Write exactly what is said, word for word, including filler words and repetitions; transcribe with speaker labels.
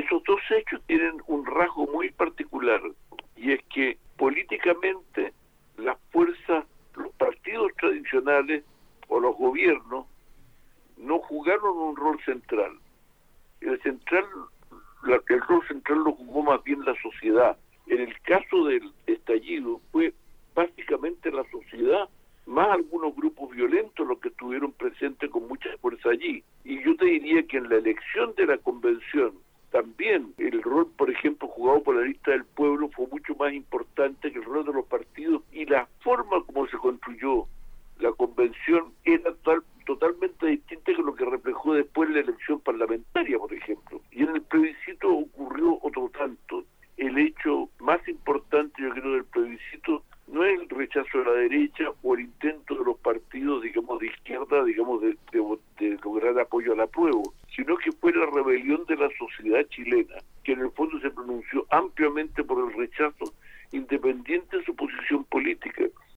Speaker 1: esos dos hechos tienen un rasgo muy particular, y es que políticamente las fuerzas, los partidos tradicionales o los gobiernos no jugaron un rol central. El central, la, el rol central lo jugó más bien la sociedad. En el caso del estallido fue básicamente la sociedad, más algunos grupos violentos los que estuvieron presentes con mucha fuerza allí. Y yo te diría que en la elección de la convención también el rol, por ejemplo, jugado por la lista del pueblo fue mucho más importante que el rol de los partidos, y la forma como se construyó la convención era tal, totalmente distinta que lo que reflejó después la elección parlamentaria, por ejemplo. Y en el plebiscito ocurrió otro tanto. El hecho más importante, yo creo, del plebiscito no es el rechazo de la derecha o el intento de los partidos, digamos, de izquierda, digamos, de, de, de lograr apoyo al apruebo, sino que fue la rebelión de la sociedad chilena, que en el fondo se pronunció ampliamente por el rechazo, independiente de su posición política.